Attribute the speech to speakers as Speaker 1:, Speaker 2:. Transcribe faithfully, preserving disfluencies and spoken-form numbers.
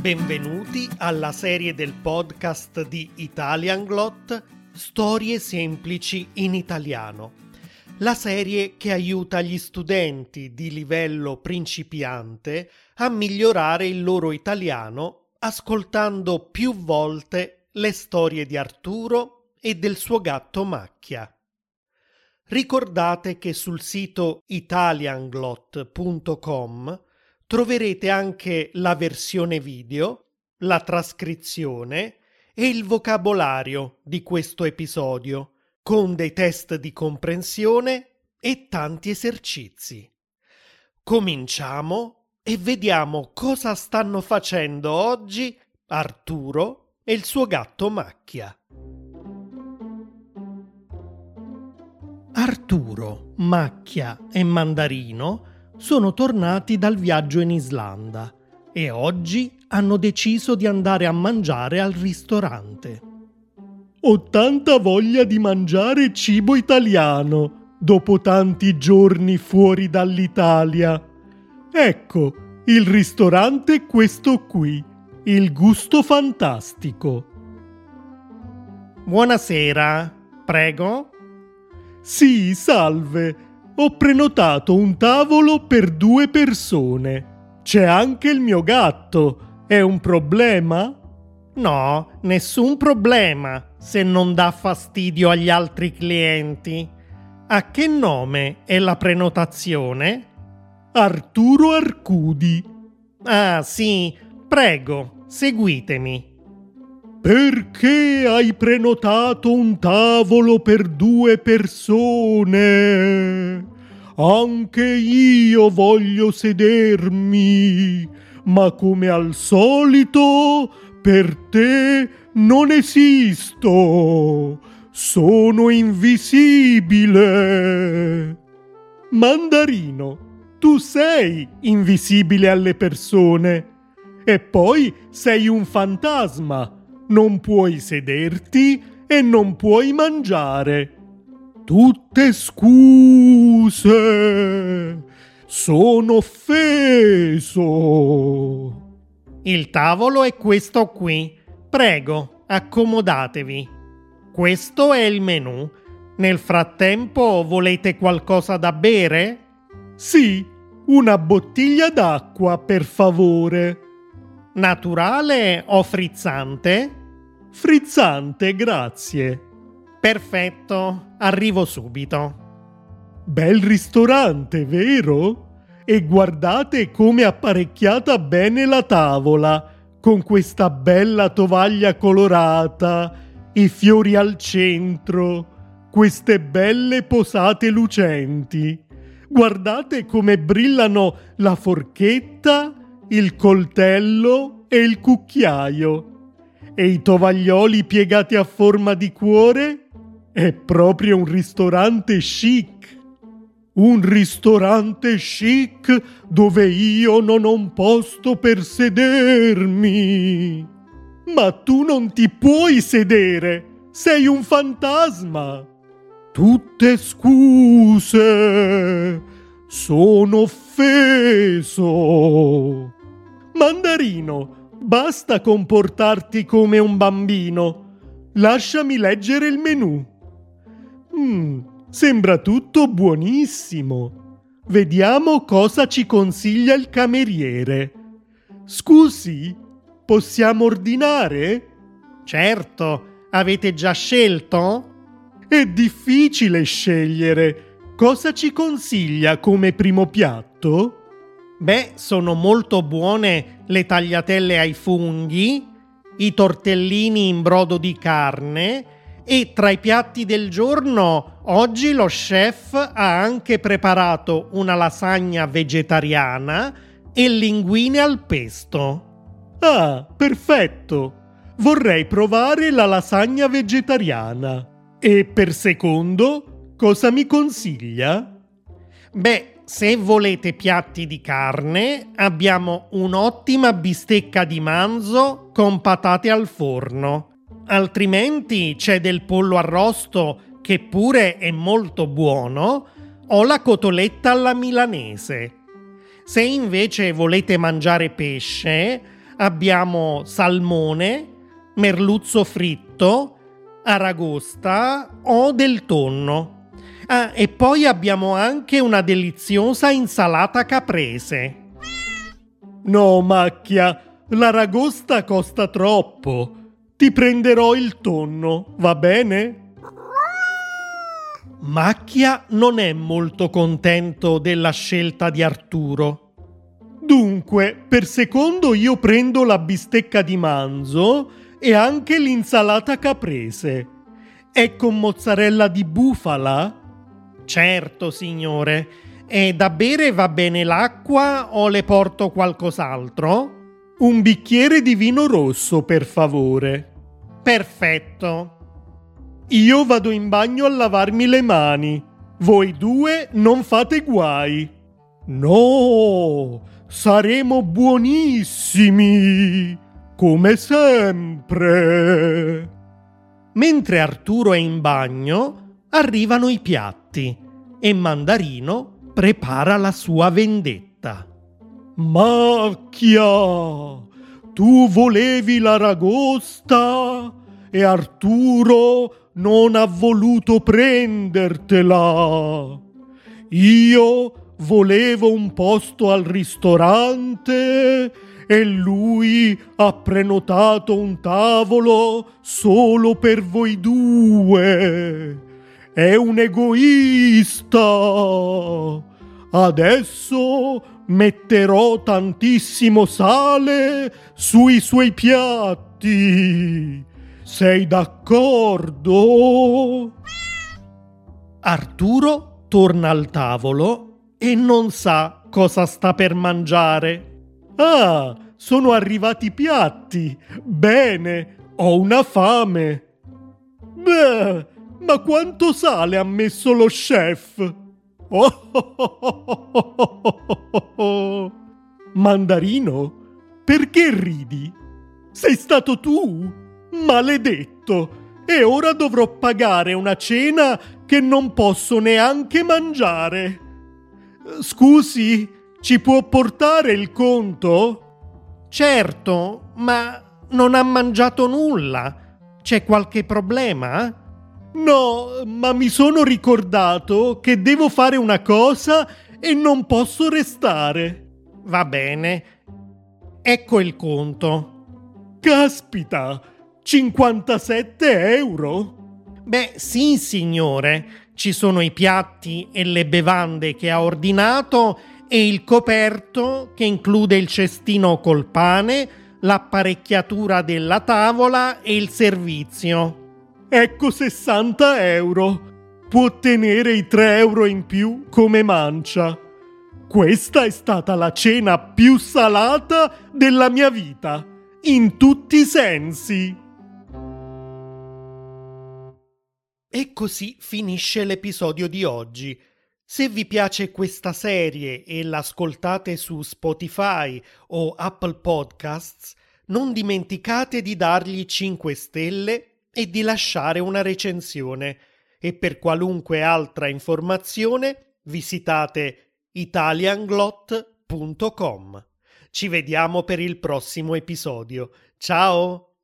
Speaker 1: Benvenuti alla serie del podcast di Italianglot Storie semplici in italiano, la serie che aiuta gli studenti di livello principiante a migliorare il loro italiano ascoltando più volte le storie di Arturo e del suo gatto Macchia. Ricordate che sul sito italianglot punto com troverete anche la versione video, la trascrizione e il vocabolario di questo episodio, con dei test di comprensione e tanti esercizi. Cominciamo e vediamo cosa stanno facendo oggi Arturo e il suo gatto Macchia. Arturo, Macchia e Mandarino sono tornati dal viaggio in Islanda e oggi hanno deciso di andare a mangiare al ristorante.
Speaker 2: Ho tanta voglia di mangiare cibo italiano dopo tanti giorni fuori dall'Italia. Ecco, il ristorante è questo qui, il Gusto Fantastico.
Speaker 1: Buonasera, prego?
Speaker 2: Sì, salve. Ho prenotato un tavolo per due persone. C'è anche il mio gatto. È un problema?
Speaker 1: No, nessun problema, se non dà fastidio agli altri clienti. A che nome è la prenotazione?
Speaker 2: Arturo Arcudi.
Speaker 1: Ah, sì, prego, seguitemi.
Speaker 2: Perché hai prenotato un tavolo per due persone? Anche io voglio sedermi, ma come al solito per te non esisto. Sono invisibile. Mandarino, tu sei invisibile alle persone e poi sei un fantasma. Non puoi sederti e non puoi mangiare. Tutte scuse. Sono offeso.
Speaker 1: Il tavolo è questo qui. Prego, accomodatevi. Questo è il menù. Nel frattempo volete qualcosa da bere?
Speaker 2: Sì, una bottiglia d'acqua, per favore.
Speaker 1: Naturale o frizzante?
Speaker 2: Frizzante, grazie.
Speaker 1: Perfetto, arrivo subito.
Speaker 2: Bel ristorante, vero? E guardate come è apparecchiata bene la tavola, con questa bella tovaglia colorata, i fiori al centro, queste belle posate lucenti. Guardate come brillano la forchetta, il coltello e il cucchiaio. E i tovaglioli piegati a forma di cuore? È proprio un ristorante chic. Un ristorante chic dove io non ho un posto per sedermi. Ma tu non ti puoi sedere. Sei un fantasma. Tutte scuse. Sono offeso. Mandarino, basta comportarti come un bambino. Lasciami leggere il menù. Mm, sembra tutto buonissimo. Vediamo cosa ci consiglia il cameriere. Scusi, possiamo ordinare?
Speaker 1: Certo, avete già scelto?
Speaker 2: È difficile scegliere. Cosa ci consiglia come primo piatto?
Speaker 1: Beh, sono molto buone le tagliatelle ai funghi, i tortellini in brodo di carne e tra i piatti del giorno oggi lo chef ha anche preparato una lasagna vegetariana e linguine al pesto.
Speaker 2: Ah, perfetto! Vorrei provare la lasagna vegetariana. E per secondo, cosa mi consiglia?
Speaker 1: Beh, se volete piatti di carne, abbiamo un'ottima bistecca di manzo con patate al forno. Altrimenti c'è del pollo arrosto che pure è molto buono, o la cotoletta alla milanese. Se invece volete mangiare pesce, abbiamo salmone, merluzzo fritto, aragosta o del tonno. Ah, e poi abbiamo anche una deliziosa insalata caprese.
Speaker 2: No, Macchia, l'aragosta costa troppo. Ti prenderò il tonno, va bene?
Speaker 1: Macchia non è molto contento della scelta di Arturo.
Speaker 2: Dunque, per secondo io prendo la bistecca di manzo e anche l'insalata caprese. È con mozzarella di bufala?
Speaker 1: Certo, signore. E da bere va bene l'acqua o le porto qualcos'altro?
Speaker 2: Un bicchiere di vino rosso, per favore.
Speaker 1: Perfetto.
Speaker 2: Io vado in bagno a lavarmi le mani. Voi due non fate guai. No, saremo buonissimi, come sempre.
Speaker 1: Mentre Arturo è in bagno, arrivano i piatti e Mandarino prepara la sua vendetta.
Speaker 2: Macchia, tu volevi l'aragosta e Arturo non ha voluto prendertela. Io volevo un posto al ristorante e lui ha prenotato un tavolo solo per voi due. È un egoista. Adesso metterò tantissimo sale sui suoi piatti. Sei d'accordo?
Speaker 1: Arturo torna al tavolo e non sa cosa sta per mangiare.
Speaker 2: Ah, sono arrivati i piatti. Bene, ho una fame. Beh, ma quanto sale ha messo lo chef? Oh, oh, oh, oh, oh, oh, oh. Mandarino, perché ridi? Sei stato tu? Maledetto! E ora dovrò pagare una cena che non posso neanche mangiare. Scusi, ci può portare il conto?
Speaker 1: Certo, ma non ha mangiato nulla. C'è qualche problema?
Speaker 2: No, ma mi sono ricordato che devo fare una cosa e non posso restare.
Speaker 1: Va bene. Ecco il conto.
Speaker 2: Caspita, cinquantasette euro?
Speaker 1: Beh, sì, signore. Ci sono i piatti e le bevande che ha ordinato e il coperto che include il cestino col pane, l'apparecchiatura della tavola e il servizio.
Speaker 2: Ecco sessanta euro. Può tenere i tre euro in più come mancia. Questa è stata la cena più salata della mia vita, in tutti i sensi.
Speaker 1: E così finisce l'episodio di oggi. Se vi piace questa serie e l'ascoltate su Spotify o Apple Podcasts, non dimenticate di dargli cinque stelle e di lasciare una recensione. E per qualunque altra informazione visitate italianglot punto com. Ci vediamo per il prossimo episodio. Ciao!